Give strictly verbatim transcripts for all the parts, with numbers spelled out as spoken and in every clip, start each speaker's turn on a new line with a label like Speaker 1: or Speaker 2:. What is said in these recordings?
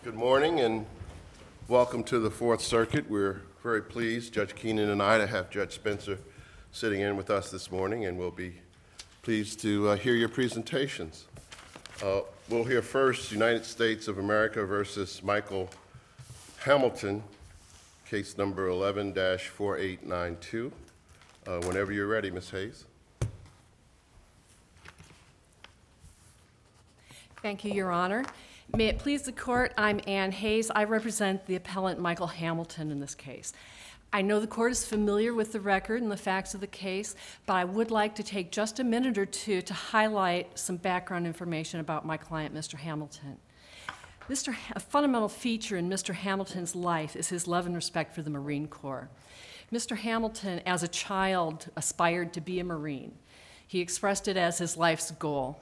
Speaker 1: Good morning and welcome to the Fourth Circuit. We're very pleased, Judge Keenan and I, to have Judge Spencer sitting in with us this morning, and we'll be pleased to uh, hear your presentations. Uh, we'll hear first United States of America versus Michael Hamilton, case number eleven dash four eight nine two. Uh, whenever you're ready, Miz Hayes.
Speaker 2: Thank you, Your Honor. May it please the court, I'm Ann Hayes. I represent the appellant Michael Hamilton in this case. I know the court is familiar with the record and the facts of the case, but I would like to take just a minute or two to highlight some background information about my client, Mister Hamilton. Mister Ha- a fundamental feature in Mister Hamilton's life is his love and respect for the Marine Corps. Mister Hamilton, as a child, aspired to be a Marine. He expressed it as his life's goal.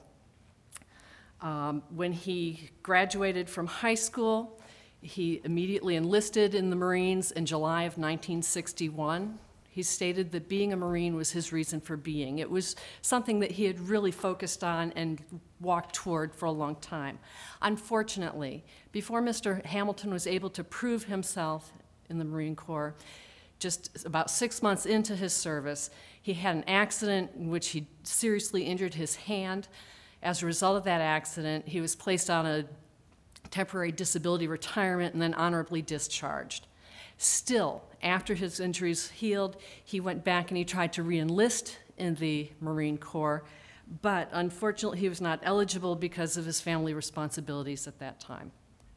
Speaker 2: Um, when he graduated from high school, he immediately enlisted in the Marines in July of nineteen sixty-one. He stated that being a Marine was his reason for being. It was something that he had really focused on and walked toward for a long time. Unfortunately, before Mister Hamilton was able to prove himself in the Marine Corps, just about six months into his service, he had an accident in which he seriously injured his hand. As a result of that accident, he was placed on a temporary disability retirement and then honorably discharged. Still, after his injuries healed, he went back and he tried to re-enlist in the Marine Corps, but unfortunately he was not eligible because of his family responsibilities at that time.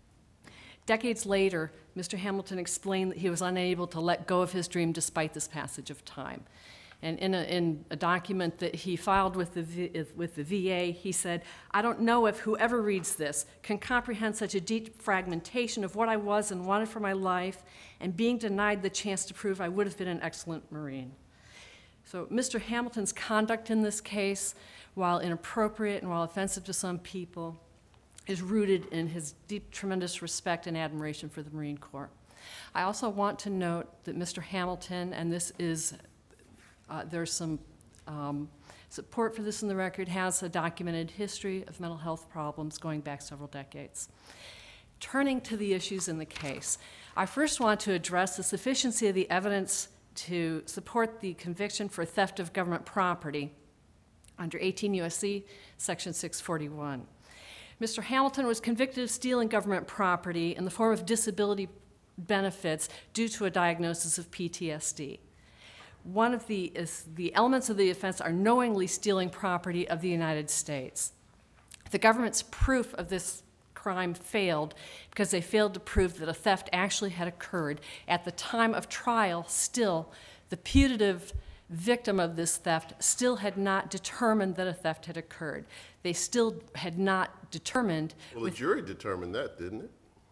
Speaker 2: Decades later, Mister Hamilton explained that he was unable to let go of his dream despite this passage of time. And in a, in a document that he filed with the, v, with the V A, he said, "I don't know if whoever reads this can comprehend such a deep fragmentation of what I was and wanted for my life, and being denied the chance to prove I would have been an excellent Marine." So Mister Hamilton's conduct in this case, while inappropriate and while offensive to some people, is rooted in his deep, tremendous respect and admiration for the Marine Corps. I also want to note that Mister Hamilton, and this is Uh, there's some um, support for this in the record, has a documented history of mental health problems going back several decades. Turning to the issues in the case, I first want to address the sufficiency of the evidence to support the conviction for theft of government property under eighteen U S C section six forty-one. Mister Hamilton was convicted of stealing government property in the form of disability benefits due to a diagnosis of P T S D. One of the, is the elements of the offense are knowingly stealing property of the United States. The government's proof of this crime failed because they failed to prove that a theft actually had occurred. At the time of trial, still, the putative victim of this theft still had not determined that a theft had occurred. They still had not determined.
Speaker 1: Well, the jury determined that, didn't it?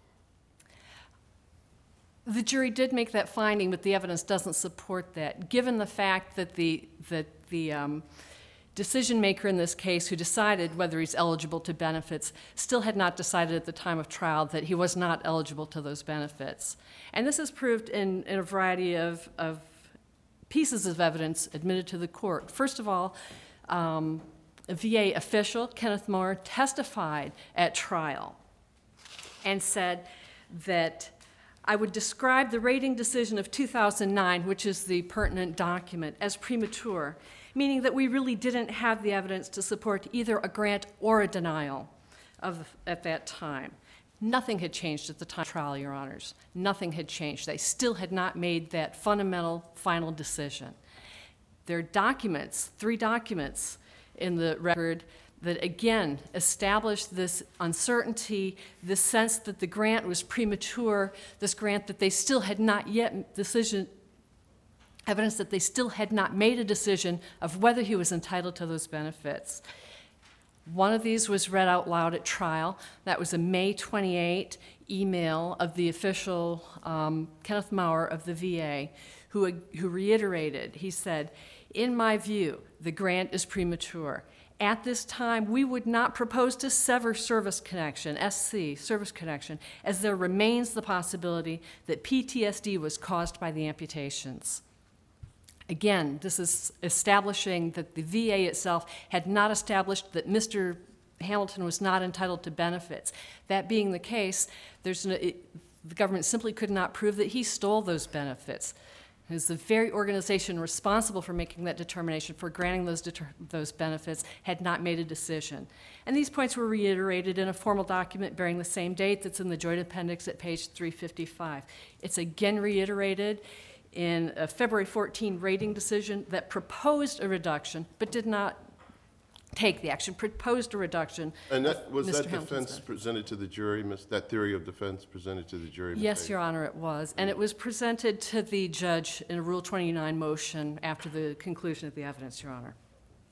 Speaker 2: The jury did make that finding, but the evidence doesn't support that, given the fact that the, that the um, decision maker in this case who decided whether he's eligible to benefits still had not decided at the time of trial that he was not eligible to those benefits. And this is proved in, in a variety of, of pieces of evidence admitted to the court. First of all, um, a V A official, Kenneth Moore, testified at trial and said that I would describe the rating decision of two thousand nine, which is the pertinent document, as premature, meaning that we really didn't have the evidence to support either a grant or a denial of, at that time. Nothing had changed at the time of trial, Your Honors. Nothing had changed. They still had not made that fundamental final decision. There are documents, three documents in the record that again established this uncertainty, this sense that the grant was premature, this grant that they still had not yet decision, evidence that they still had not made a decision of whether he was entitled to those benefits. One of these was read out loud at trial. That was a May twenty-eighth email of the official, um, Kenneth Maurer of the V A, who, who reiterated, he said, "In my view, the grant is premature. At this time, we would not propose to sever service connection, S C, service connection, as there remains the possibility that P T S D was caused by the amputations." Again, this is establishing that the V A itself had not established that Mister Hamilton was not entitled to benefits. That being the case, there's no, it, the government simply could not prove that he stole those benefits. It was the very organization responsible for making that determination, for granting those, deter those benefits, had not made a decision. And these points were reiterated in a formal document bearing the same date that's in the joint appendix at page three fifty-five. It's again reiterated in a February fourteenth rating decision that proposed a reduction, but did not take the action, proposed a reduction.
Speaker 1: And that, was
Speaker 2: Mister
Speaker 1: that
Speaker 2: Hamilton's
Speaker 1: defense
Speaker 2: benefit.
Speaker 1: presented to the jury, Miss- that theory of defense presented to the jury? Miz
Speaker 2: Yes,
Speaker 1: Hayes?
Speaker 2: Your Honor, it was. And it was presented to the judge in a Rule twenty-nine motion after the conclusion of the evidence, Your Honor.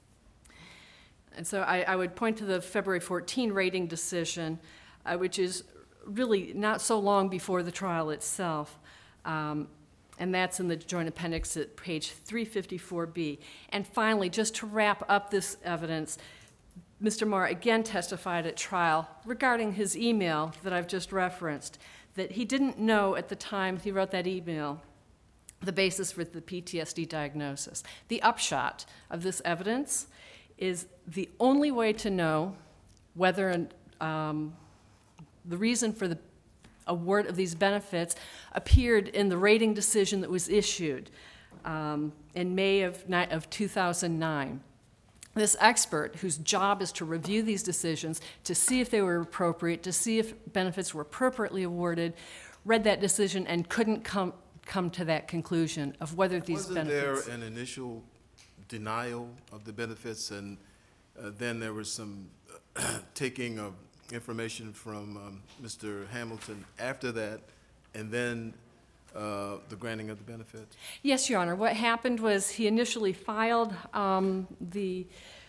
Speaker 2: And so I, I would point to the February fourteenth rating decision, uh, which is really not so long before the trial itself. Um, and that's in the joint appendix at page three fifty-four B. And finally, just to wrap up this evidence, Mister Marr again testified at trial regarding his email that I've just referenced, that he didn't know at the time he wrote that email the basis for the P T S D diagnosis. The upshot of this evidence is the only way to know whether um, the reason for the award of these benefits appeared in the rating decision that was issued um, in May of, of two thousand nine. This expert, whose job is to review these decisions, to see if they were appropriate, to see if benefits were appropriately awarded, read that decision and couldn't come, come to that conclusion of whether these
Speaker 3: Wasn't
Speaker 2: benefits...
Speaker 3: there an initial denial of the benefits, and uh, then there was some uh, taking of information from um, Mister Hamilton after that, and then uh, the granting of the benefits?
Speaker 2: Yes, Your Honor. What happened was he initially filed um, the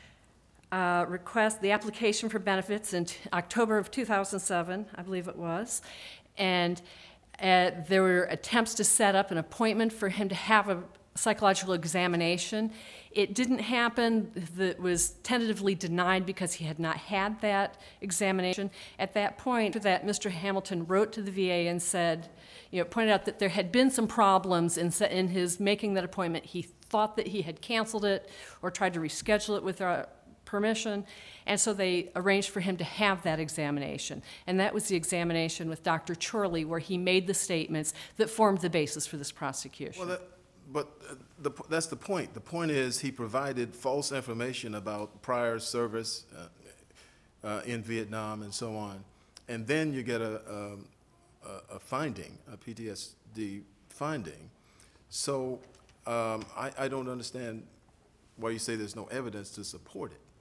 Speaker 2: uh, request, the application for benefits in t- October of two thousand seven, I believe it was, and uh, there were attempts to set up an appointment for him to have a psychological examination. It didn't happen. That was tentatively denied because he had not had that examination. At that point, that Mister Hamilton wrote to the V A and said, you know, pointed out that there had been some problems in, se- in his making that appointment. He thought that he had canceled it or tried to reschedule it with our permission, and so they arranged for him to have that examination. And that was the examination with Doctor Chorley, where he made the statements that formed the basis for this prosecution.
Speaker 3: Well, that, but uh, the, that's the point. The point is he provided false information about prior service uh, uh, in Vietnam and so on, and then you get a, um, a, a finding, a P T S D finding. So um, I, I don't understand why you say there's no evidence to support it.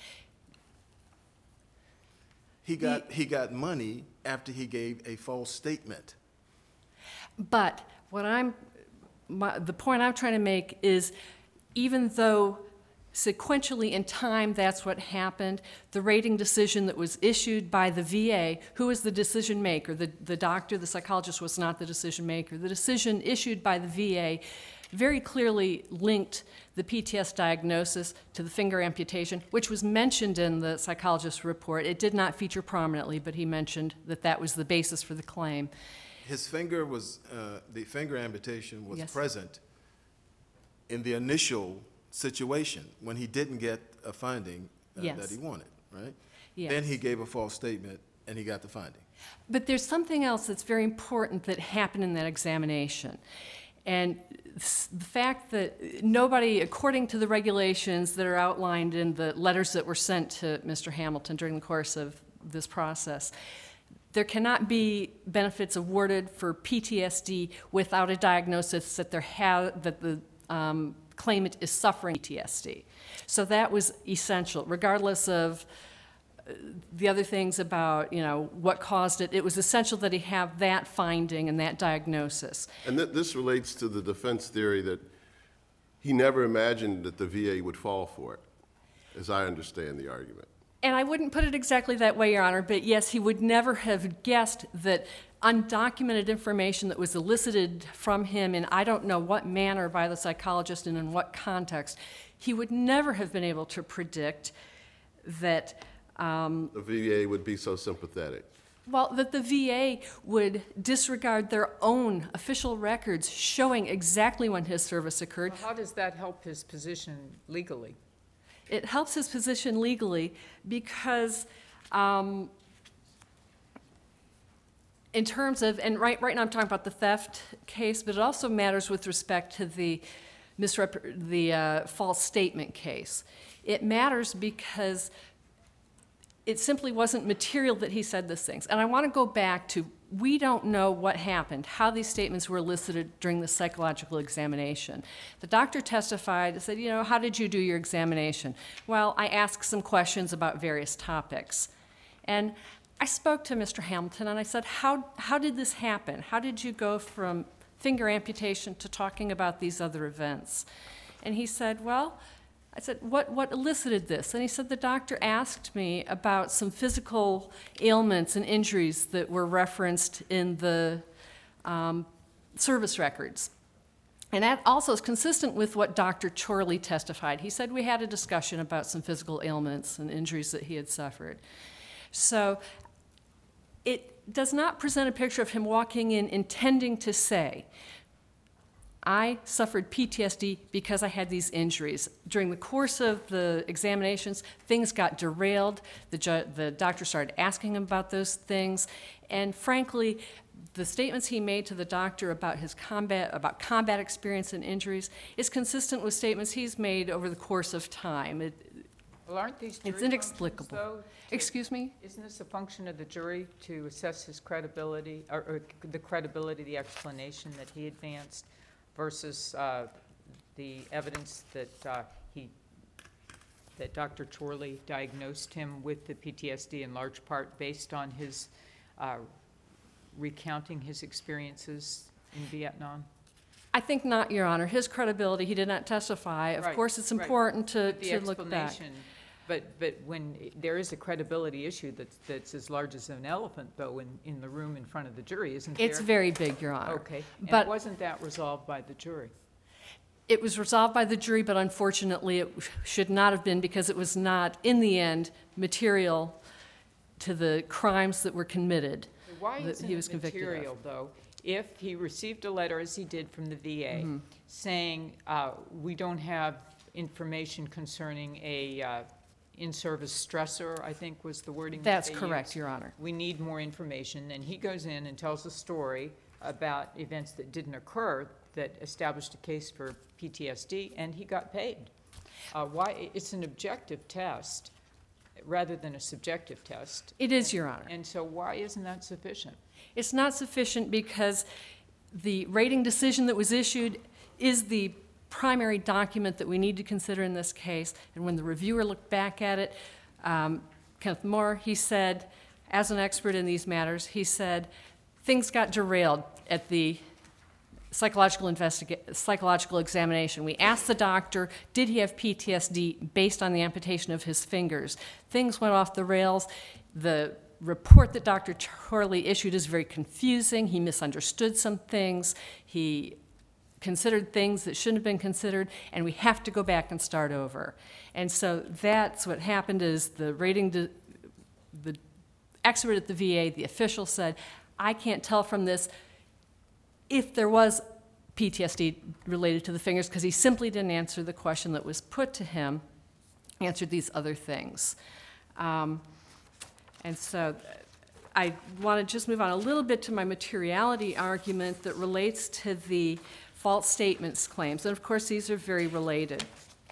Speaker 3: He got, he got money after he gave a false statement.
Speaker 2: But what I'm, my, the point I'm trying to make is, even though sequentially in time that's what happened, the rating decision that was issued by the V A, who was the decision maker, the, the doctor, the psychologist was not the decision maker, the decision issued by the V A very clearly linked the P T S D diagnosis to the finger amputation, which was mentioned in the psychologist's report. It did not feature prominently, but he mentioned that that was the basis for the claim.
Speaker 3: His finger was, uh, the finger amputation was
Speaker 2: Yes.
Speaker 3: present in the initial situation when he didn't get a finding uh,
Speaker 2: Yes.
Speaker 3: that he wanted, right?
Speaker 2: Yes.
Speaker 3: Then he gave a false statement and he got the finding.
Speaker 2: But there's something else that's very important that happened in that examination. And s- the fact that nobody, according to the regulations that are outlined in the letters that were sent to Mister Hamilton during the course of this process, there cannot be benefits awarded for P T S D without a diagnosis that there ha- that the um, claimant is suffering P T S D. So that was essential, regardless of uh, the other things about, you know, what caused it. It was essential that he have that finding and that diagnosis.
Speaker 1: And th- this relates to the defense theory that he never imagined that the V A would fall for it, as I understand the argument.
Speaker 2: And I wouldn't put it exactly that way, Your Honor, but yes, he would never have guessed that undocumented information that was elicited from him in I don't know what manner by the psychologist and in what context, he would never have been able to predict that, um,
Speaker 1: The V A would be so sympathetic.
Speaker 2: well, that the V A would disregard their own official records showing exactly when his service occurred.
Speaker 4: How does that help his position legally?
Speaker 2: it helps his position legally because um, in terms of, and right, right now I'm talking about the theft case, but it also matters with respect to the misrep- the uh, false statement case. It matters because it simply wasn't material that he said these things. And I want to go back to, we don't know what happened, how these statements were elicited during the psychological examination. The doctor testified and said, you know, how did you do your examination? Well, I asked some questions about various topics. And I spoke to Mister Hamilton and I said, how, how did this happen? How did you go from finger amputation to talking about these other events? And he said, well, I said, what, what elicited this? And he said, the doctor asked me about some physical ailments and injuries that were referenced in the um, service records. And that also is consistent with what Doctor Chorley testified. He said we had a discussion about some physical ailments and injuries that he had suffered. So it does not present a picture of him walking in intending to say, I suffered P T S D because I had these injuries. During the course of the examinations, things got derailed. The, ju- the doctor started asking him about those things. And frankly, the statements he made to the doctor about his combat, about combat experience and injuries is consistent with statements he's made over the course of time. It,
Speaker 4: Well, aren't these jury
Speaker 2: It's inexplicable.
Speaker 4: functions, though, to-
Speaker 2: Excuse me?
Speaker 4: Isn't this a function of the jury to assess his credibility, or, or the credibility, the explanation that he advanced versus uh, the evidence that uh, he, that Doctor Chorley diagnosed him with the P T S D in large part based on his uh, recounting his experiences in Vietnam?
Speaker 2: I think not, Your Honor. His credibility, he did not testify. Of
Speaker 4: Right,
Speaker 2: course, it's
Speaker 4: right.
Speaker 2: important to,
Speaker 4: The
Speaker 2: to look back.
Speaker 4: explanation, but, but when, there is a credibility issue that's, that's as large as an elephant, though, in, in the room in front of the jury, isn't there?
Speaker 2: It's very big, Your Honor.
Speaker 4: Okay,
Speaker 2: But-
Speaker 4: and wasn't that resolved by the jury?
Speaker 2: It was resolved by the jury, but unfortunately, it should not have been because it was not, in the end, material to the crimes that were committed.
Speaker 4: Why
Speaker 2: that
Speaker 4: isn't
Speaker 2: he was
Speaker 4: it
Speaker 2: convicted of.
Speaker 4: material, though, if he received a letter, as he did from the V A,
Speaker 2: Mm-hmm.
Speaker 4: saying, uh, we don't have information concerning a uh, in-service stressor, I think was the wording that
Speaker 2: That's
Speaker 4: they
Speaker 2: correct,
Speaker 4: used.
Speaker 2: Your Honor.
Speaker 4: We need more information, and he goes in and tells a story about events that didn't occur that established a case for P T S D, and he got paid. Uh, Why, it's an objective test rather than a subjective test.
Speaker 2: It is, Your Honor.
Speaker 4: And so why isn't that sufficient?
Speaker 2: It's not sufficient because the rating decision that was issued is the primary document that we need to consider in this case. And when the reviewer looked back at it, um, Kenneth Moore, he said, as an expert in these matters, he said, things got derailed at the psychological investiga- psychological examination. We asked the doctor, did he have P T S D based on the amputation of his fingers? Things went off the rails. The report that Doctor Chorley issued is very confusing. He misunderstood some things. He considered things that shouldn't have been considered, and we have to go back and start over. And so that's what happened is the rating, de- the expert at the V A, the official said, I can't tell from this if there was P T S D related to the fingers because he simply didn't answer the question that was put to him, answered these other things. Um, and so I want to just move on a little bit to my materiality argument that relates to the false statements claims. And of course, these are very related.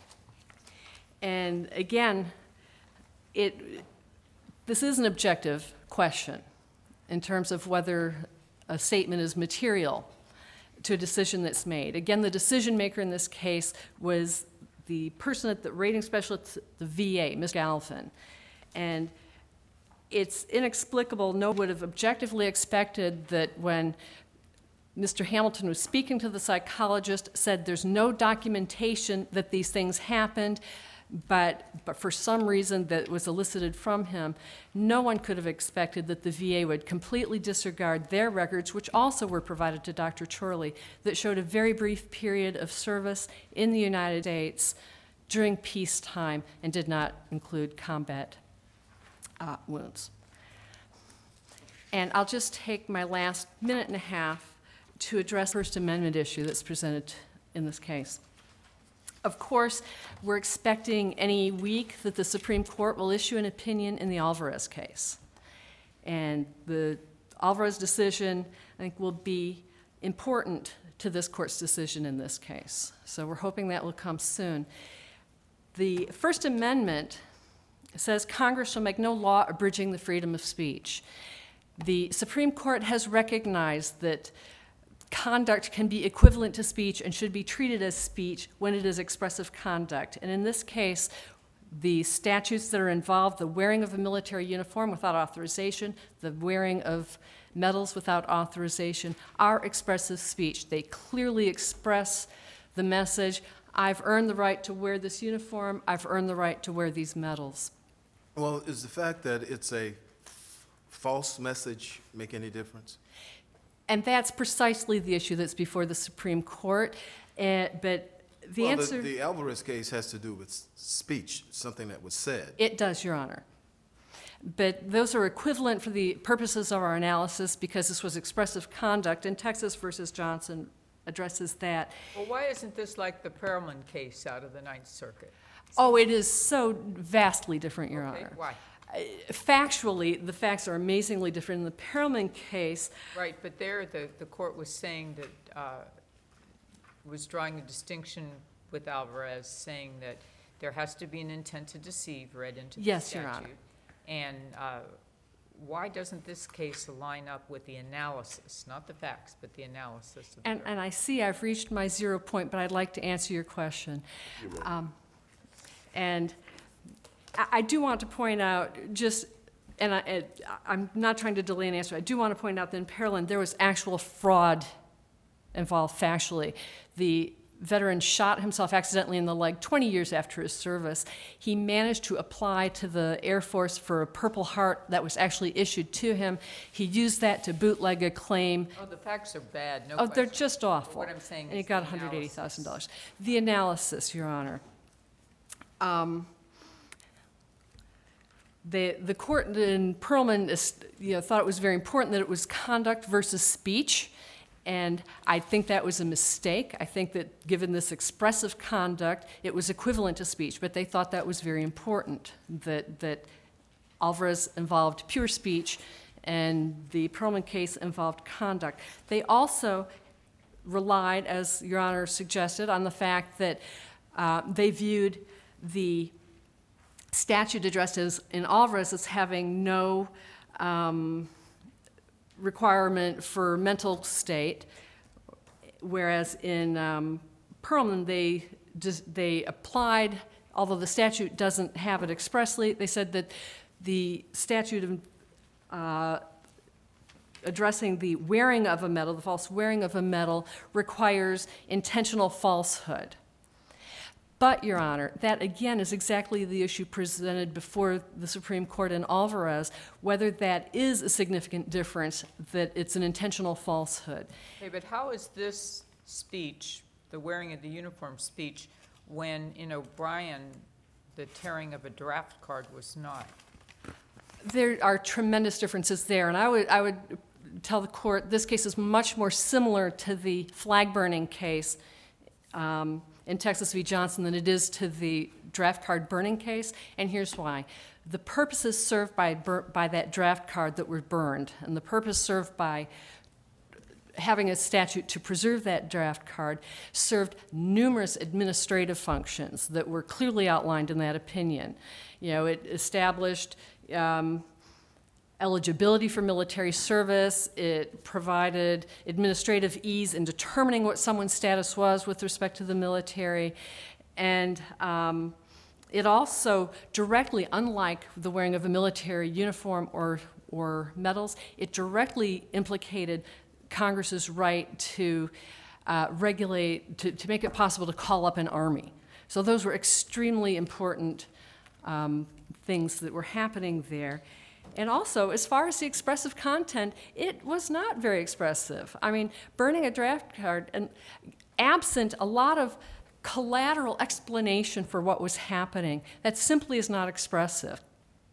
Speaker 2: And again, it, this is an objective question in terms of whether a statement is material to a decision that's made. Again, the decision maker in this case was the person at the rating specialist at the V A, Miz Galvin. And it's inexplicable, no one would have objectively expected that when Mister Hamilton was speaking to the psychologist, said there's no documentation that these things happened, but, but for some reason that was elicited from him, no one could have expected that the V A would completely disregard their records, which also were provided to Doctor Chorley, that showed a very brief period of service in the United States during peacetime and did not include combat uh, wounds. And I'll just take my last minute and a half to address the First Amendment issue that's presented in this case. Of course, we're expecting any week that the Supreme Court will issue an opinion in the Alvarez case. And the Alvarez decision, I think, will be important to this court's decision in this case. So we're hoping that will come soon. The First Amendment says Congress shall make no law abridging the freedom of speech. The Supreme Court has recognized that conduct can be equivalent to speech and should be treated as speech when it is expressive conduct. And in this case, the statutes that are involved, the wearing of a military uniform without authorization, the wearing of medals without authorization, are expressive speech. They clearly express the message, I've earned the right to wear this uniform, I've earned the right to wear these medals.
Speaker 3: Well, is the fact that it's a false message make any difference?
Speaker 2: And that's precisely the issue that's before the Supreme Court. Uh, but the
Speaker 3: Well,
Speaker 2: answer,
Speaker 3: the Alvarez case has to do with s- speech, something that was said.
Speaker 2: it does, Your Honor. But those are equivalent for the purposes of our analysis because this was expressive conduct, and Texas versus Johnson addresses that.
Speaker 4: Well, why isn't this like the Perelman case out of the Ninth Circuit?
Speaker 2: Oh, it is so vastly different, Your
Speaker 4: Okay,
Speaker 2: Honor.
Speaker 4: why?
Speaker 2: Uh, Factually, the facts are amazingly different. In the Perelman case,
Speaker 4: Right, but there, the, the court was saying that, uh, was drawing a distinction with Alvarez, saying that there has to be an intent to deceive read into the
Speaker 2: Yes, Your
Speaker 4: statute.
Speaker 2: Honor.
Speaker 4: And uh, why doesn't this case line up with the analysis, not the facts, but the analysis of the
Speaker 2: and, and I see I've reached my zero point, but I'd like to answer your question. Um, And I, I do want to point out, just, and I, it- I'm not trying to delay an answer, I do want to point out that in Perelman, there was actual fraud involved factually. The veteran shot himself accidentally in the leg twenty years after his service. He managed to apply to the Air Force for a Purple Heart that was actually issued to him. He used that to bootleg a claim.
Speaker 4: Oh, the facts are bad, no
Speaker 2: Oh, they're
Speaker 4: question.
Speaker 2: just awful.
Speaker 4: What I'm saying
Speaker 2: And he
Speaker 4: is
Speaker 2: got
Speaker 4: the
Speaker 2: one hundred eighty thousand dollars.
Speaker 4: analysis.
Speaker 2: The analysis, Your Honor. Um, The, the court in Perelman is, you know, thought it was very important that it was conduct versus speech, and I think that was a mistake. I think that given this expressive conduct, it was equivalent to speech, but they thought that was very important, that, that Alvarez involved pure speech and the Perelman case involved conduct. They also relied, as Your Honor suggested, on the fact that uh, they viewed the statute addressed as in Alvarez as having no um, requirement for mental state, whereas in um, Perelman they just, they applied, although the statute doesn't have it expressly, they said that the statute uh, addressing the wearing of a medal, the false wearing of a medal, requires intentional falsehood. But, Your Honor, that again is exactly the issue presented before the Supreme Court in Alvarez, whether that is a significant difference, that it's an intentional falsehood.
Speaker 4: Okay, but how is this speech, the wearing of the uniform speech, when in O'Brien, the tearing of a draft card was not?
Speaker 2: There are tremendous differences there, and I would, I would tell the court this case is much more similar to the flag burning case um, in Texas v. Johnson than it is to the draft card burning case, and here's why. The purposes served by, bur- by that draft card that were burned, and the purpose served by having a statute to preserve that draft card served numerous administrative functions that were clearly outlined in that opinion. You know, it established um, eligibility for military service. It provided administrative ease in determining what someone's status was with respect to the military. And um, it also directly, unlike the wearing of a military uniform or, or medals, it directly implicated Congress's right to uh, regulate, to, to make it possible to call up an army. So those were extremely important um, things that were happening there. And also, as far as the expressive content, it was not very expressive. I mean, burning a draft card, and absent a lot of collateral explanation for what was happening, that simply is not expressive.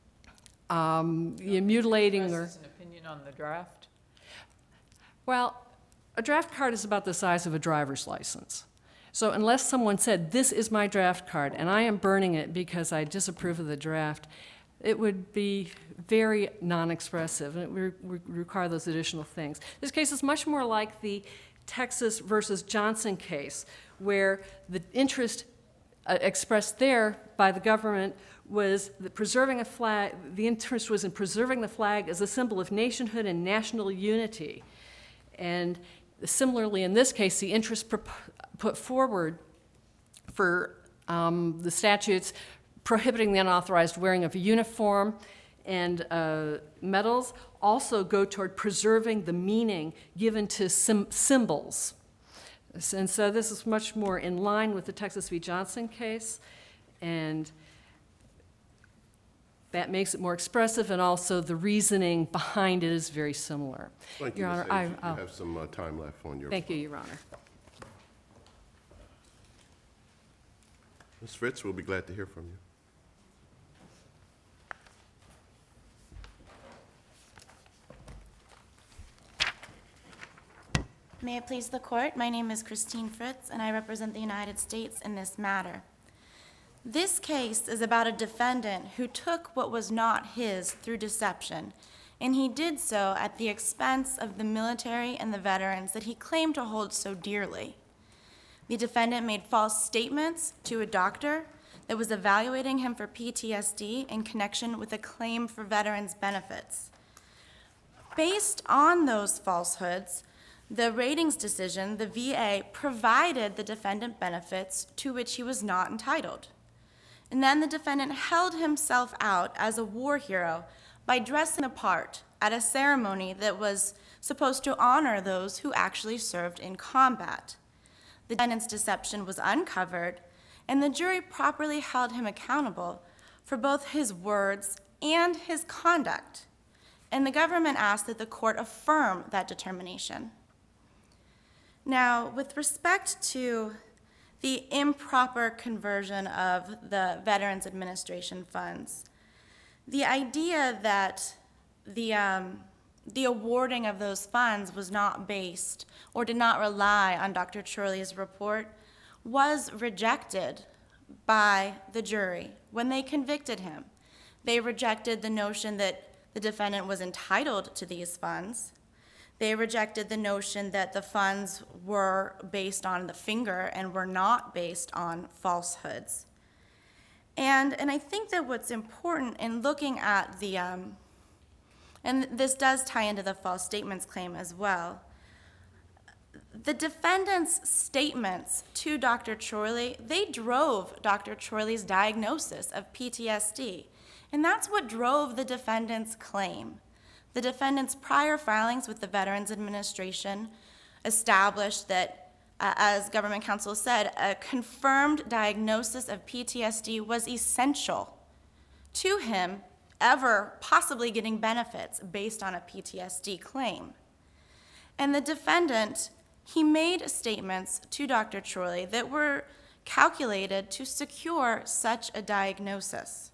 Speaker 2: Um, you know, mutilating or...
Speaker 4: Expresses an opinion on the draft?
Speaker 2: Well, a draft card is about the size of a driver's license. So unless someone said, this is my draft card, and I am burning it because I disapprove of the draft, it would be very non-expressive, and it would re- require those additional things. This case is much more like the Texas versus Johnson case, where the interest uh, expressed there by the government was that preserving a flag, the interest was in preserving the flag as a symbol of nationhood and national unity. And similarly, in this case, the interest pro- put forward for um, the statutes prohibiting the unauthorized wearing of a uniform and uh, medals also go toward preserving the meaning given to sim- symbols. And so this is much more in line with the Texas v. Johnson case, and that makes it more expressive, and also the reasoning behind it is very similar.
Speaker 1: Thank you,
Speaker 2: Your
Speaker 1: Miz
Speaker 2: Honor, I-
Speaker 1: Hayes. You
Speaker 2: I'll-
Speaker 1: have some uh, time left on your.
Speaker 2: Thank you, Your Honor.
Speaker 1: Miz Fritz, we'll be glad to hear from you.
Speaker 5: May it please the court, my name is Christine Fritz, and I represent the United States in this matter. This case is about a defendant who took what was not his through deception, and he did so at the expense of the military and the veterans that he claimed to hold so dearly. The defendant made false statements to a doctor that was evaluating him for P T S D in connection with a claim for veterans' benefits. Based on those falsehoods, the ratings decision, the V A, provided the defendant benefits to which he was not entitled. And then the defendant held himself out as a war hero by dressing the part at a ceremony that was supposed to honor those who actually served in combat. The defendant's deception was uncovered, and the jury properly held him accountable for both his words and his conduct. And the government asked that the court affirm that determination. Now, with respect to the improper conversion of the Veterans Administration funds, the idea that the, um, the awarding of those funds was not based or did not rely on Doctor Chorley's report was rejected by the jury when they convicted him. They rejected the notion that the defendant was entitled to these funds. They rejected the notion that the funds were based on the finger and were not based on falsehoods. And, and I think that what's important in looking at the, um, and this does tie into the false statements claim as well, the defendant's statements to Doctor Chorley, they drove Doctor Chorley's diagnosis of P T S D. And that's what drove the defendant's claim. The defendant's prior filings with the Veterans Administration established that, uh, as government counsel said, a confirmed diagnosis of P T S D was essential to him ever possibly getting benefits based on a P T S D claim. And the defendant, he made statements to Doctor Chorley that were calculated to secure such a diagnosis.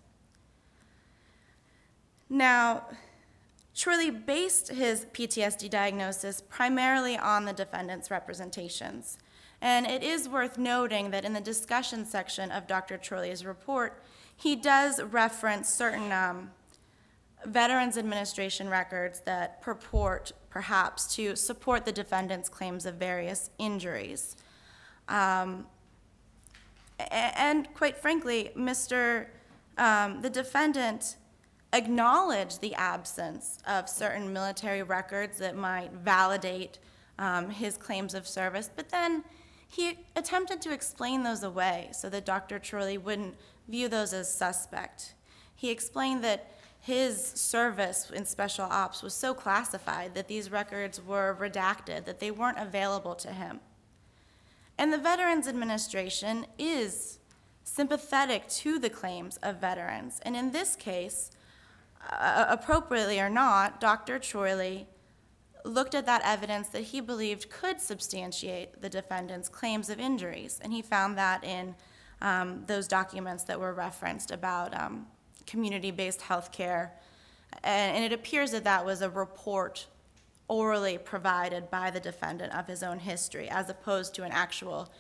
Speaker 5: Now, Chorley based his P T S D diagnosis primarily on the defendant's representations. And it is worth noting that in the discussion section of Doctor Chorley's report, he does reference certain um, Veterans Administration records that purport, perhaps, to support the defendant's claims of various injuries. Um, and quite frankly, Mister Um, the defendant acknowledged the absence of certain military records that might validate um, his claims of service, but then he attempted to explain those away so that Doctor Chorley wouldn't view those as suspect. He explained that his service in special ops was so classified that these records were redacted, that they weren't available to him. And the Veterans Administration is sympathetic to the claims of veterans. And in this case, uh, appropriately or not, Doctor Chorley looked at that evidence that he believed could substantiate the defendant's claims of injuries. And he found that in um, those documents that were referenced about um, community-based health care. And, and it appears that that was a report orally provided by the defendant of his own history, as opposed to an actual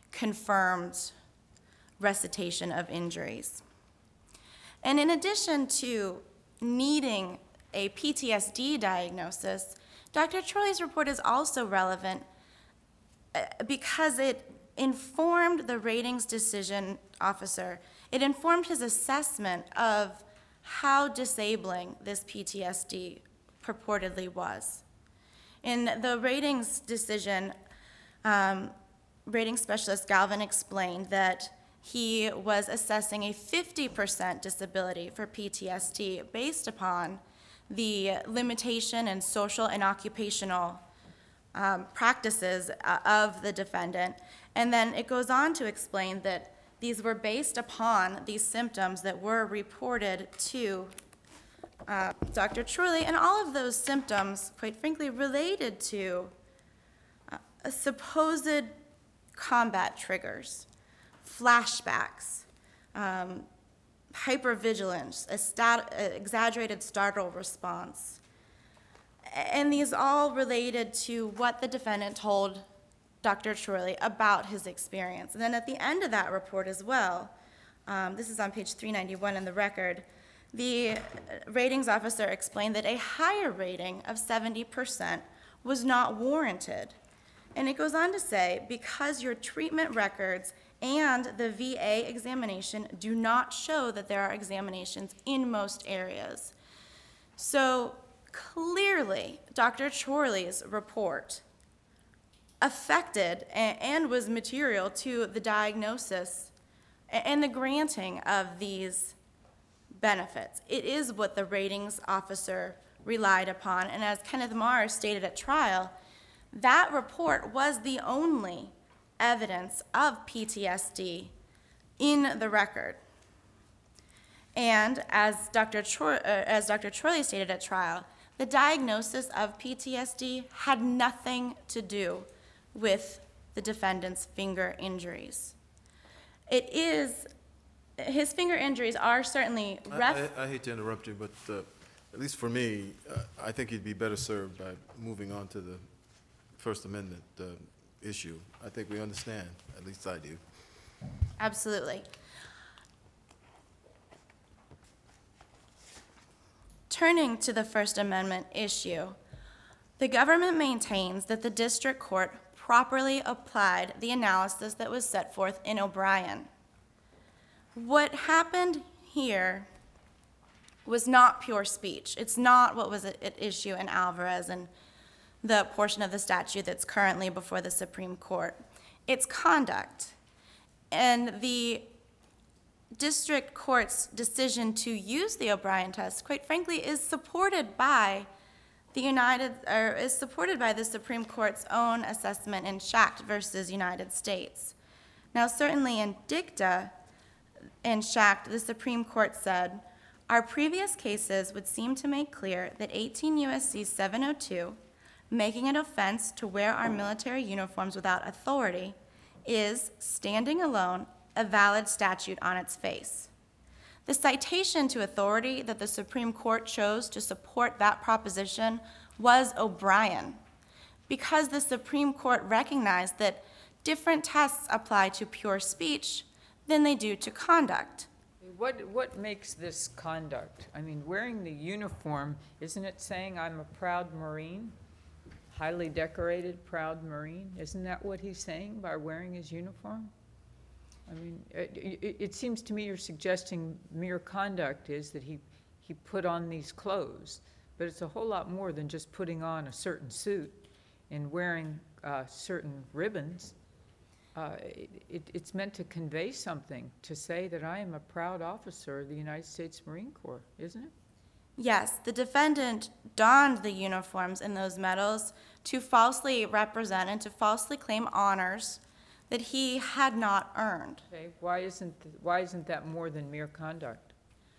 Speaker 5: confirmed recitation of injuries. And in addition to needing a P T S D diagnosis, Doctor Troy's report is also relevant uh, because it informed the ratings decision officer. It informed his assessment of how disabling this P T S D purportedly was. In the ratings decision, um, rating specialist Galvin explained that he was assessing a fifty percent disability for P T S D based upon the limitation in social and occupational um, practices uh, of the defendant. And then it goes on to explain that these were based upon these symptoms that were reported to uh, Doctor Troy, and all of those symptoms, quite frankly, related to uh, supposed combat triggers, flashbacks, um, hypervigilance, a stat- a exaggerated startle response. And these all related to what the defendant told Doctor Troy about his experience. And then at the end of that report as well, um, this is on page three ninety-one in the record, the ratings officer explained that a higher rating of seventy percent was not warranted. And it goes on to say, because your treatment records and the V A examination do not show that there are examinations in most areas. So clearly, Doctor Chorley's report affected and was material to the diagnosis and the granting of these benefits. It is what the ratings officer relied upon, and as Kenneth Marr stated at trial, that report was the only evidence of P T S D in the record. And as Doctor Troy, uh, as Doctor Troy stated at trial, the diagnosis of P T S D had nothing to do with the defendant's finger injuries. It is, his finger injuries are certainly
Speaker 3: I-
Speaker 5: ref-
Speaker 3: I I hate to interrupt you, but uh, at least for me, uh, I think you'd be better served by moving on to the First Amendment uh, issue. I think we understand, at least I do.
Speaker 5: Absolutely. Turning to the First Amendment issue, the government maintains that the district court properly applied the analysis that was set forth in O'Brien. What happened here was not pure speech. It's not what was at issue in Alvarez and the portion of the statute that's currently before the Supreme Court. It's conduct. And the district court's decision to use the O'Brien test, quite frankly, is supported by the United, or is supported by the Supreme Court's own assessment in Schacht versus United States. Now, certainly in dicta in Schacht, the Supreme Court said, our previous cases would seem to make clear that eighteen U S C seven oh two, making it offense to wear our military uniforms without authority, is, standing alone, a valid statute on its face. The citation to authority that the Supreme Court chose to support that proposition was O'Brien, because the Supreme Court recognized that different tests apply to pure speech than they do to conduct.
Speaker 4: What, what makes this conduct? I mean, wearing the uniform, isn't it saying I'm a proud Marine? Highly decorated, proud Marine? Isn't that what he's saying by wearing his uniform? I mean, it, it, it seems to me you're suggesting mere conduct is that he, he put on these clothes, but it's a whole lot more than just putting on a certain suit and wearing uh, certain ribbons. Uh, it, it, it's meant to convey something, to say that I am a proud officer of the United States Marine Corps, isn't it?
Speaker 5: Yes, the defendant donned the uniforms and those medals to falsely represent and to falsely claim honors that he had not earned.
Speaker 4: Okay, why isn't, th- why isn't that more than mere conduct?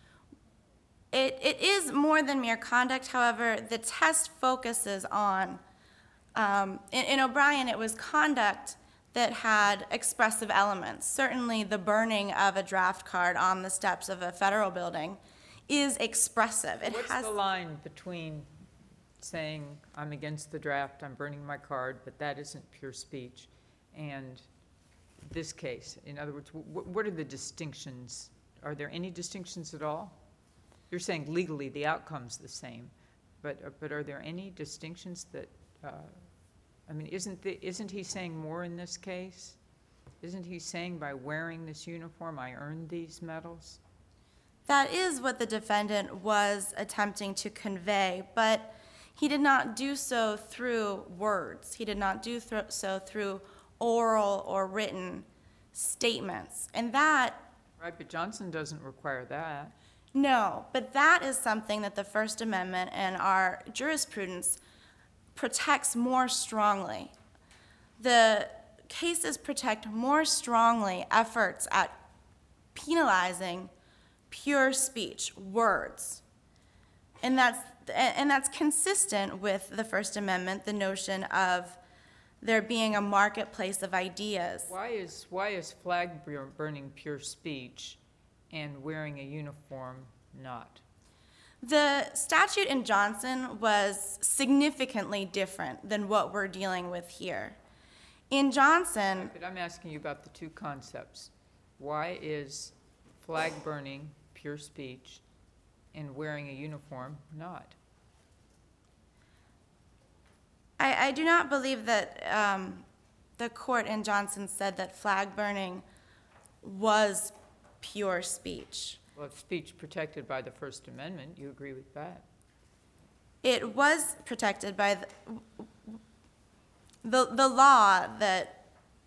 Speaker 5: It, it is more than mere conduct, however, the test focuses on, um, in, in O'Brien, it was conduct that had expressive elements. Certainly the burning of a draft card on the steps of a federal building is expressive. It
Speaker 4: What's
Speaker 5: has,
Speaker 4: the line between saying I'm against the draft, I'm burning my card, but that isn't pure speech, and this case? In other words, wh- what are the distinctions? Are there any distinctions at all? You're saying legally the outcome's the same, but, uh, but are there any distinctions that, uh, I mean, isn't the, isn't he saying more in this case? Isn't he saying by wearing this uniform, I earned these medals?
Speaker 5: That is what the defendant was attempting to convey, but he did not do so through words. He did not do thro- so through oral or written statements. And that,
Speaker 4: Right, but Johnson doesn't require that.
Speaker 5: no, but that is something that the First Amendment and our jurisprudence protects more strongly. The cases protect more strongly efforts at penalizing pure speech, words. And that's, and that's consistent with the First Amendment, the notion of there being a marketplace of ideas.
Speaker 4: Why is, why is flag bur- burning pure speech and wearing a uniform not?
Speaker 5: The statute in Johnson was significantly different than what we're dealing with here. In Johnson,
Speaker 4: But I'm asking you about the two concepts. Why is flag burning pure speech and wearing a uniform not?
Speaker 5: I, I do not believe that um, the court in Johnson said that flag burning was pure speech.
Speaker 4: Well, it's speech protected by the First Amendment. You agree with that?
Speaker 5: It was protected by the, the, the law that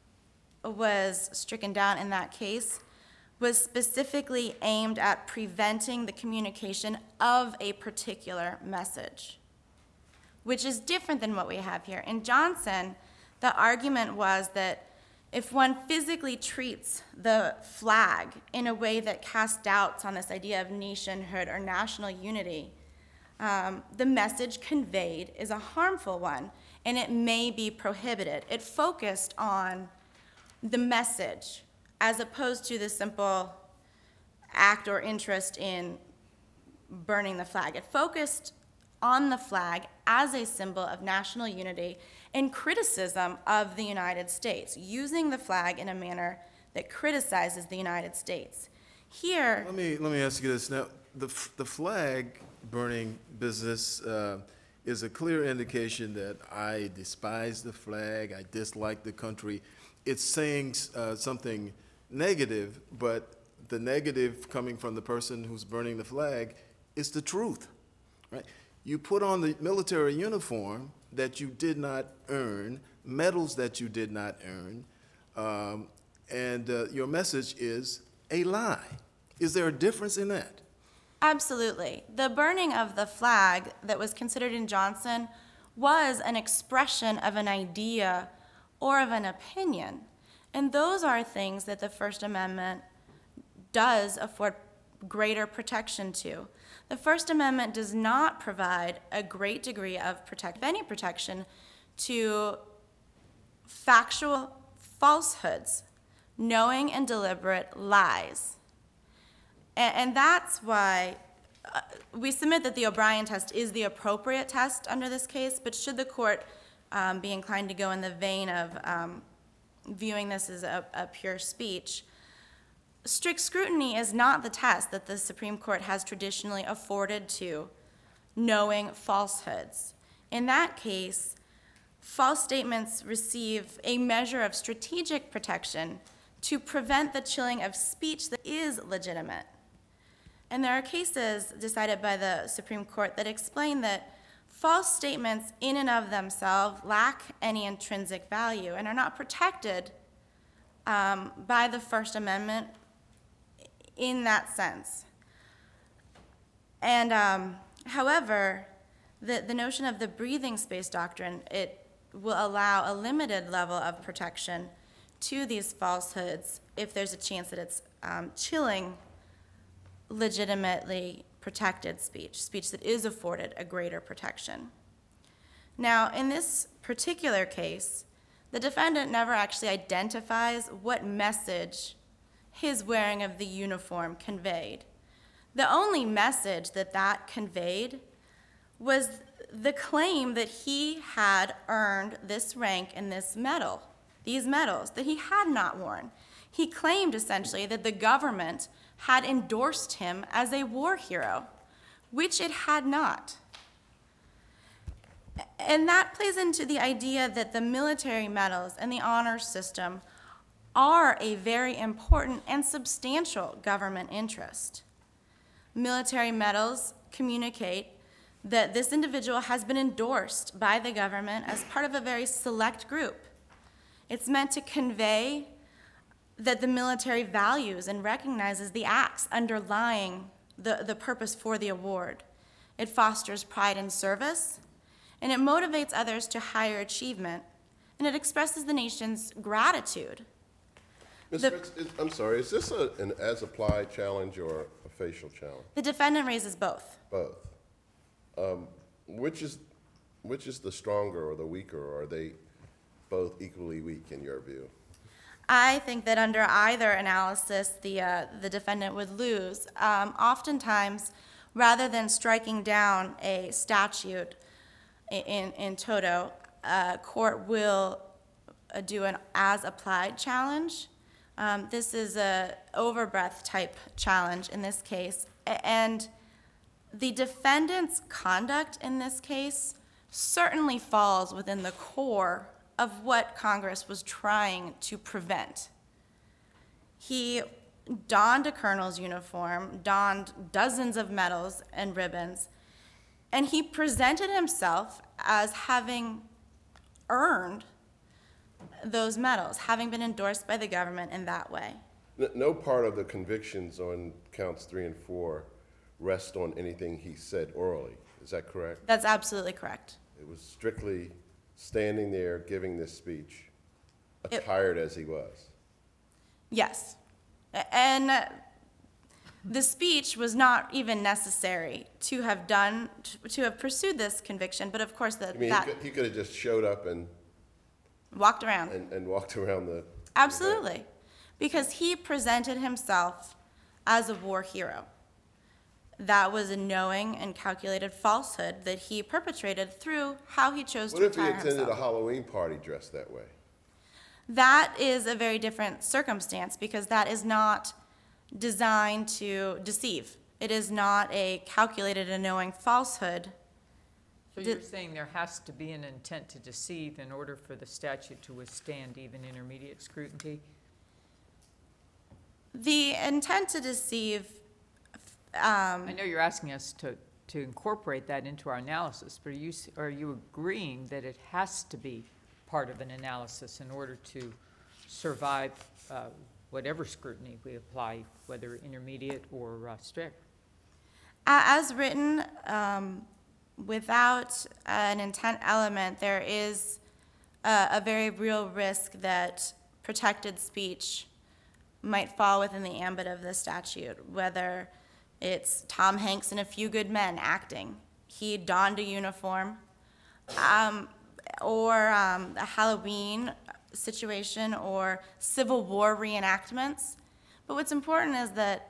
Speaker 5: was stricken down in that case was specifically aimed at preventing the communication of a particular message, which is different than what we have here. In Johnson, the argument was that if one physically treats the flag in a way that casts doubts on this idea of nationhood or national unity, um, the message conveyed is a harmful one, and it may be prohibited. It focused on the message as opposed to the simple act or interest in burning the flag. It focused on the flag as a symbol of national unity and criticism of the United States, using the flag in a manner that criticizes the United States. Here,
Speaker 3: Let me, let me ask you this. Now, the, f- the flag burning business uh, is a clear indication that I despise the flag, I dislike the country. It's saying uh, something negative, but the negative coming from the person who's burning the flag is the truth, right? You put on the military uniform that you did not earn, medals that you did not earn, um, and uh, your message is a lie. Is there a difference in that?
Speaker 5: absolutely. The burning of the flag that was considered in Johnson was an expression of an idea or of an opinion. And those are things that the First Amendment does afford greater protection to. The First Amendment does not provide a great degree of protect, any protection to factual falsehoods, knowing and deliberate lies. And, and that's why uh, we submit that the O'Brien test is the appropriate test under this case, but should the court um, be inclined to go in the vein of um, viewing this as a, a pure speech, strict scrutiny is not the test that the Supreme Court has traditionally afforded to knowing falsehoods. In that case, false statements receive a measure of strategic protection to prevent the chilling of speech that is legitimate. And there are cases decided by the Supreme Court that explain that false statements in and of themselves lack any intrinsic value and are not protected um, by the First Amendment in that sense. And um, however, the, the notion of the breathing space doctrine, it will allow a limited level of protection to these falsehoods if there's a chance that it's um, chilling legitimately protected speech, speech that is afforded a greater protection. Now, in this particular case, the defendant never actually identifies what message his wearing of the uniform conveyed. The only message that that conveyed was the claim that he had earned this rank and this medal. these medals that he had not worn. He claimed essentially that the government had endorsed him as a war hero, which it had not. And that plays into the idea that the military medals and the honor system are a very important and substantial government interest. Military medals communicate that this individual has been endorsed by the government as part of a very select group. It's meant to convey that the military values and recognizes the acts underlying the, the purpose for the award. It fosters pride in service, and it motivates others to higher achievement, and it expresses the nation's gratitude.
Speaker 1: Miz
Speaker 5: The-
Speaker 1: Fritz, is- I'm sorry, is this a- an as-applied challenge or a facial challenge?
Speaker 5: The defendant raises both.
Speaker 1: Both. Um, Which is, which is the stronger or the weaker, or are they both equally weak in your view?
Speaker 5: I think that under either analysis, the, uh, the defendant would lose. Um, oftentimes, rather than striking down a statute i- in, in toto, a court will uh, do an as-applied challenge. Um, this is a overbreath type challenge in this case, A- and the defendant's conduct in this case certainly falls within the core of what Congress was trying to prevent. He donned a colonel's uniform, donned dozens of medals and ribbons, and he presented himself as having earned those medals, having been endorsed by the government in that way.
Speaker 1: N- No part of the convictions on counts three and four rest on anything he said orally. Is that correct?
Speaker 5: That's absolutely correct.
Speaker 1: It was strictly standing there giving this speech,
Speaker 5: It-
Speaker 1: attired as he was.
Speaker 5: Yes. A- And uh, the speech was not even necessary to have done, to have pursued this conviction, but of course
Speaker 1: I
Speaker 5: that,
Speaker 1: mean, he
Speaker 5: that
Speaker 1: could, he could have just showed up and,
Speaker 5: walked around.
Speaker 1: and, and walked around the.
Speaker 5: Absolutely. Because he presented himself as a war hero. That was a knowing and calculated falsehood that he perpetrated through how he chose
Speaker 1: What
Speaker 5: to
Speaker 1: if he
Speaker 5: attire
Speaker 1: attended a
Speaker 5: himself.
Speaker 1: Halloween party dressed that way?
Speaker 5: That is a very different circumstance because that is not designed to deceive. It is not a calculated and knowing falsehood.
Speaker 4: So
Speaker 5: Did-
Speaker 4: you're saying there has to be an intent to deceive in order for the statute to withstand even intermediate scrutiny?
Speaker 5: The intent to deceive, um,
Speaker 4: I know you're asking us to, to incorporate that into our analysis, but are you, s- are you agreeing that it has to be part of an analysis in order to survive uh, whatever scrutiny we apply, whether intermediate or uh, strict?
Speaker 5: A- As written, um, without an intent element, there is a, a very real risk that protected speech might fall within the ambit of the statute, whether it's Tom Hanks in A Few Good Men acting. He donned a uniform, um, or um, a Halloween situation, or Civil War reenactments. But what's important is that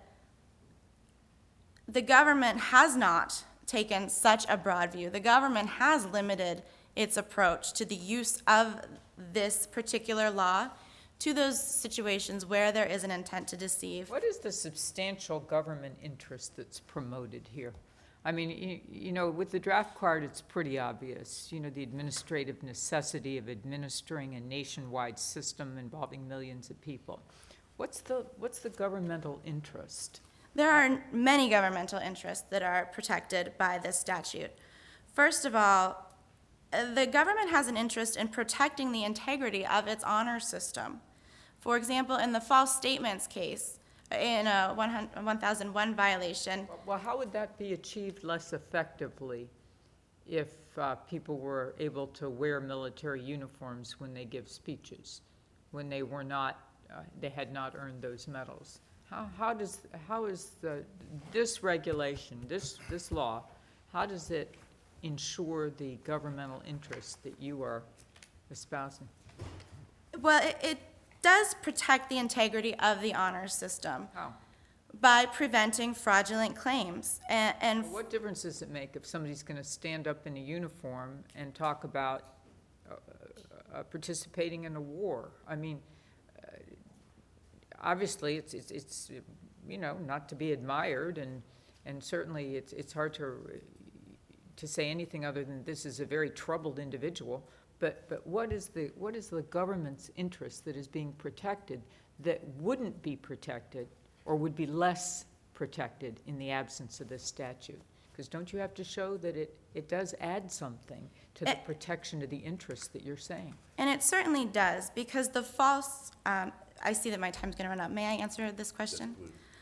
Speaker 5: the government has not taken such a broad view. The government has limited its approach to the use of this particular law to those situations where there is an intent to deceive.
Speaker 4: What is the substantial government interest that's promoted here? I mean, you, you know, with the draft card, it's pretty obvious. You know, the administrative necessity of administering a nationwide system involving millions of people. What's the, what's the governmental interest?
Speaker 5: There are many governmental interests that are protected by this statute. First of all, uh, the government has an interest in protecting the integrity of its honor system. For example, in the false statements case, in a one thousand one violation,
Speaker 4: Well, how would that be achieved less effectively if uh, people were able to wear military uniforms when they give speeches, when they were not, uh, they had not earned those medals? How, how does, how is the, this regulation, this, this law, how does it ensure the governmental interest that you are espousing?
Speaker 5: well, it, it does protect the integrity of the honor system
Speaker 4: How?
Speaker 5: by preventing fraudulent claims. And, and
Speaker 4: What difference does it make if somebody's going to stand up in a uniform and talk about uh, uh, participating in a war. I mean, uh, obviously, it's, it's, it's, you know, not to be admired, and, and certainly it's, it's hard to, to say anything other than this is a very troubled individual. But, but what is the, what is the government's interest that is being protected that wouldn't be protected or would be less protected in the absence of this statute? Because don't you have to show that it, it does add something to the
Speaker 5: It-
Speaker 4: protection of the interests that you're saying?
Speaker 5: And it certainly does, because the false, um, I see that my time's going to run up. May I answer this question?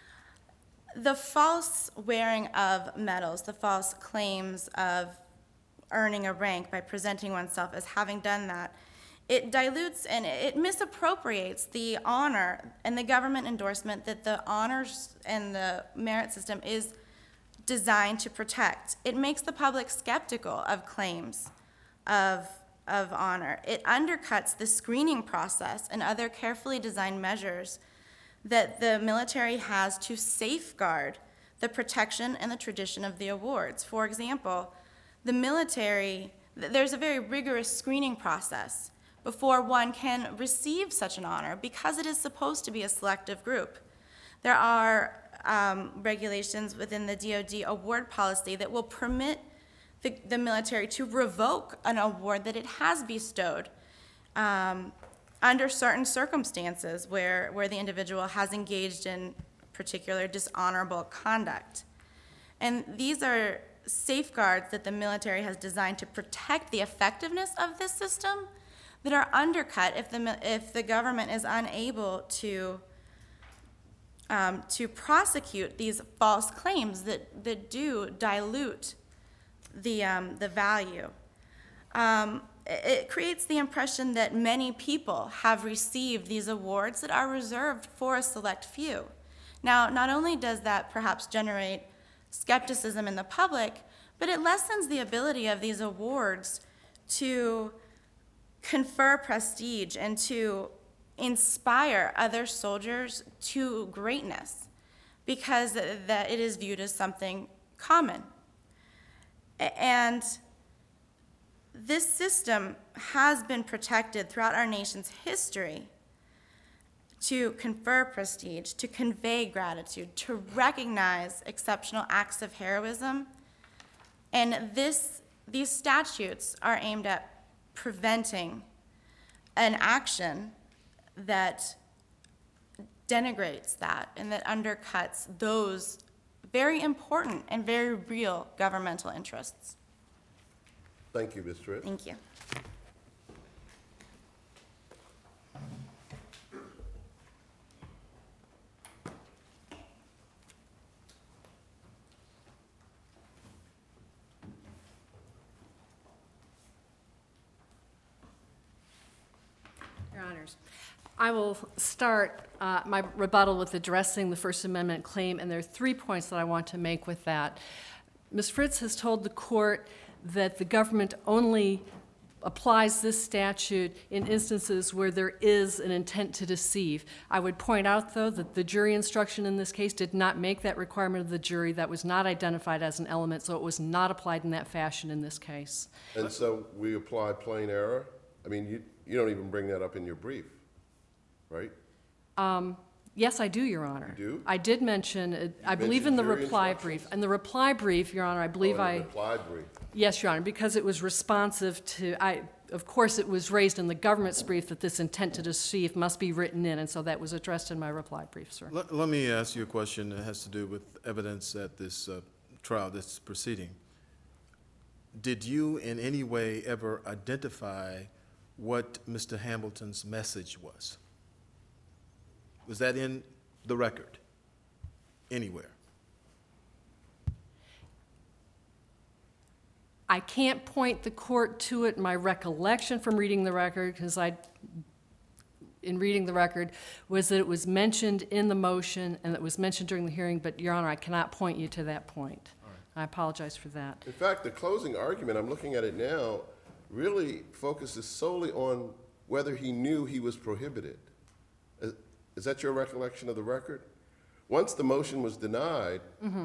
Speaker 5: The false wearing of medals, the false claims of earning a rank by presenting oneself as having done that, it dilutes and it misappropriates the honor and the government endorsement that the honors and the merit system is designed to protect. It makes the public skeptical of claims of, of honor. It undercuts the screening process and other carefully designed measures that the military has to safeguard the protection and the tradition of the awards. For example, the military, th- there's a very rigorous screening process before one can receive such an honor because it is supposed to be a selective group. There are um, regulations within the D O D award policy that will permit the, the military to revoke an award that it has bestowed um, under certain circumstances where, where the individual has engaged in particular dishonorable conduct. And these are safeguards that the military has designed to protect the effectiveness of this system that are undercut if the, if the government is unable to Um, to prosecute these false claims that, that do dilute the, um, the value. Um, it, it creates the impression that many people have received these awards that are reserved for a select few. Now, not only does that perhaps generate skepticism in the public, but it lessens the ability of these awards to confer prestige and to inspire other soldiers to greatness because that it is viewed as something common. And this system has been protected throughout our nation's history to confer prestige, to convey gratitude, to recognize exceptional acts of heroism. And this, these statutes are aimed at preventing an action that denigrates that and that undercuts those very important and very real governmental interests.
Speaker 1: Thank you, Miz Fritz.
Speaker 5: Thank you.
Speaker 2: Your Honors, I will start uh, my rebuttal with addressing the First Amendment claim, and there are three points that I want to make with that. Miz Fritz has told the court that the government only applies this statute in instances where there is an intent to deceive. I would point out, though, that the jury instruction in this case did not make that requirement of the jury. That was not identified as an element, so it was not applied in that fashion in this case.
Speaker 1: And so we apply plain error? I mean, you, you don't even bring that up in your brief, right?
Speaker 2: Um, Yes, I do, Your Honor.
Speaker 1: You do?
Speaker 2: I did mention, uh, I believe in
Speaker 1: mentioned
Speaker 2: the
Speaker 1: jury
Speaker 2: reply
Speaker 1: instructions?
Speaker 2: brief. In the reply brief, Your Honor, I believe
Speaker 1: Oh, in
Speaker 2: I,
Speaker 1: the reply brief.
Speaker 2: yes, Your Honor, because it was responsive to, I, of course, it was raised in the government's brief that this intent to deceive must be written in, and so that was addressed in my reply brief, sir.
Speaker 3: Let, let me ask you a question that has to do with evidence at this uh, trial, this proceeding. Did you in any way ever identify what Mister Hamilton's message was? Was that in the record anywhere?
Speaker 2: I can't point the court to it. My recollection from reading the record, because I, in reading the record, was that it was mentioned in the motion and it was mentioned during the hearing, but Your Honor, I cannot point you to that point. I apologize for that.
Speaker 1: In fact, the closing argument, I'm looking at it now, really focuses solely on whether he knew he was prohibited. Is, is that your recollection of the record? Once the motion was denied,
Speaker 2: Mm-hmm.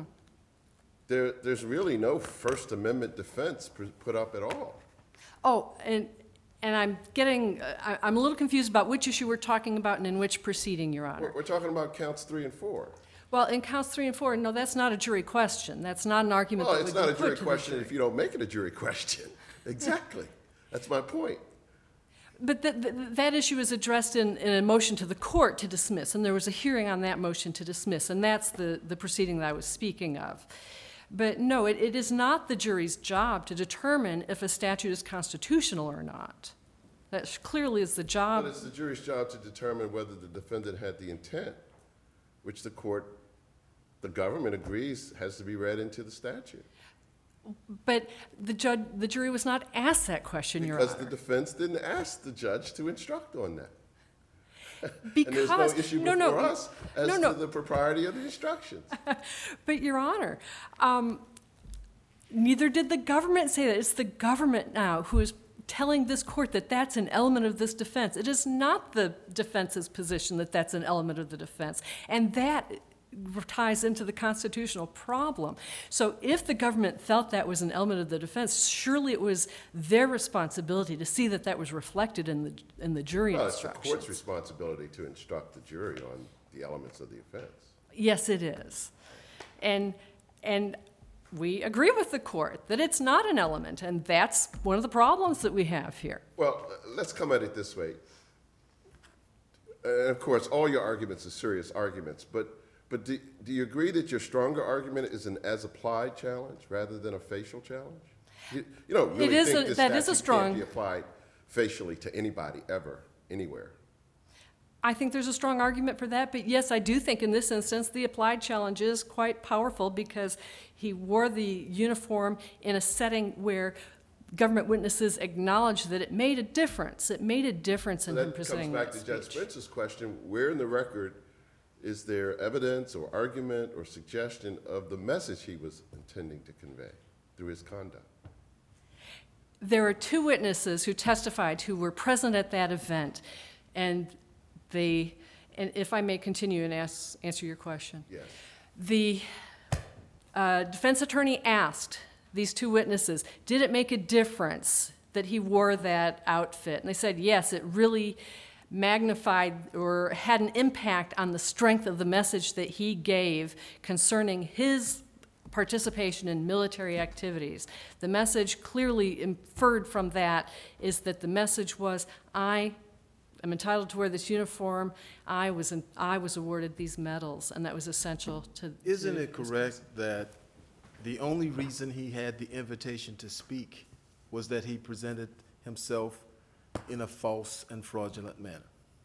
Speaker 1: there, there's really no First Amendment defense pr- put up at all.
Speaker 2: Oh, and And I'm getting, uh, I- I'm a little confused about which issue we're talking about and in which proceeding, Your Honor.
Speaker 1: We're, we're talking about counts three and four.
Speaker 2: Well, in counts three and four, no, that's not a jury question. That's not an argument
Speaker 1: Well,
Speaker 2: that
Speaker 1: it's
Speaker 2: would
Speaker 1: not
Speaker 2: be
Speaker 1: a
Speaker 2: put
Speaker 1: jury
Speaker 2: to the
Speaker 1: question
Speaker 2: jury.
Speaker 1: if you don't make it a jury question. Exactly. That's my point.
Speaker 2: But th- th- that issue is addressed in, in a motion to the court to dismiss, and there was a hearing on that motion to dismiss, and that's the, the proceeding that I was speaking of. But no, it, it is not the jury's job to determine if a statute is constitutional or not. That clearly is the
Speaker 1: But
Speaker 2: job.
Speaker 1: it's the jury's job to determine whether the defendant had the intent, which the court, the government agrees has to be read into the statute.
Speaker 2: But the judge, the jury was not asked that question, Your
Speaker 1: Because the
Speaker 2: Honor.
Speaker 1: defense didn't ask the judge to instruct on that. And
Speaker 2: Because
Speaker 1: there's no issue
Speaker 2: no, no,
Speaker 1: before us as
Speaker 2: no, no.
Speaker 1: to the propriety of the instructions.
Speaker 2: But Your Honor, um, neither did the government say that. It's the government now who is telling this court that that's an element of this defense. It is not the defense's position that that's an element of the defense. And that ties into the constitutional problem. So if the government felt that was an element of the defense, surely it was their responsibility to see that that was reflected in the, in the jury
Speaker 1: Well, it's the
Speaker 2: instructions.
Speaker 1: court's responsibility to instruct the jury on the elements of the offense.
Speaker 2: Yes, it is. And, and we agree with the court that it's not an element, and that's one of the problems that we have here.
Speaker 1: Well, uh, let's come at it this way. And of course, all your arguments are serious arguments, but, but do, do you agree that your stronger argument is an as-applied challenge rather than a facial challenge? You, you don't
Speaker 2: It
Speaker 1: really
Speaker 2: is
Speaker 1: think
Speaker 2: a-
Speaker 1: this
Speaker 2: that is a
Speaker 1: statute
Speaker 2: strong-
Speaker 1: can't be applied facially to anybody, ever, anywhere?
Speaker 2: I think there's a strong argument for that, but yes, I do think in this instance, the applied challenge is quite powerful because he wore the uniform in a setting where government witnesses acknowledged that it made a difference. It made a difference in
Speaker 1: So
Speaker 2: him
Speaker 1: that comes
Speaker 2: presenting
Speaker 1: back
Speaker 2: that
Speaker 1: to Judge
Speaker 2: speech.
Speaker 1: Spencer's question, where in the record is there evidence or argument or suggestion of the message he was intending to convey through his conduct?
Speaker 2: There are two witnesses who testified who were present at that event, and they, and if I may continue and ask, answer your question.
Speaker 1: Yes.
Speaker 2: The uh, defense attorney asked these two witnesses, did it make a difference that he wore that outfit? And they said, yes, it really magnified or had an impact on the strength of the message that he gave concerning his participation in military activities. The message clearly inferred from that is that the message was, I am entitled to wear this uniform, I was, in, I was awarded these medals, and that was essential to.
Speaker 3: Isn't
Speaker 2: to
Speaker 3: it
Speaker 2: his
Speaker 3: correct that the only reason he had the invitation to speak was that he presented himself in a false and fraudulent manner?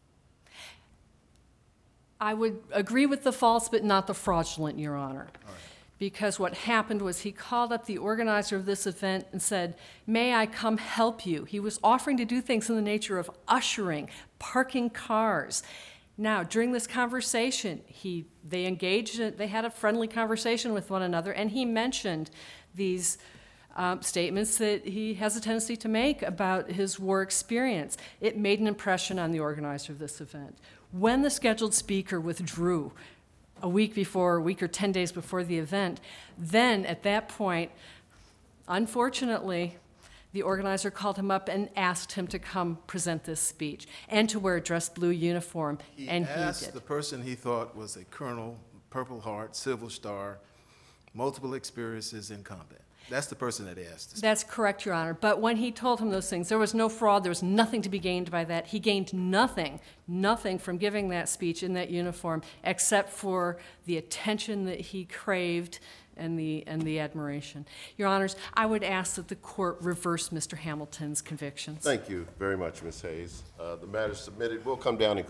Speaker 2: I would agree with the false, but not the fraudulent, Your Honor. Because what happened was he called up the organizer of this event and said, may I come help you? He was offering to do things in the nature of ushering, parking cars. Now, during this conversation, he, they engaged, they had a friendly conversation with one another, and he mentioned these um, statements that he has a tendency to make about his war experience. It made an impression on the organizer of this event. When the scheduled speaker withdrew, a week before, a week or ten days before the event, then at that point, unfortunately, the organizer called him up and asked him to come present this speech and to wear a dress blue uniform,
Speaker 3: He
Speaker 2: and he
Speaker 3: asked
Speaker 2: did.
Speaker 3: the person he thought was a colonel, Purple Heart, Silver Star, multiple experiences in combat. That's the person that asked. to speak.
Speaker 2: That's correct, Your Honor. But when he told him those things, there was no fraud, there was nothing to be gained by that. He gained nothing, nothing from giving that speech in that uniform, except for the attention that he craved and the, and the admiration. Your Honors, I would ask that the court reverse Mister Hamilton's convictions.
Speaker 1: Thank you very much, Miz Hayes. Uh, The matter is submitted. We'll come down and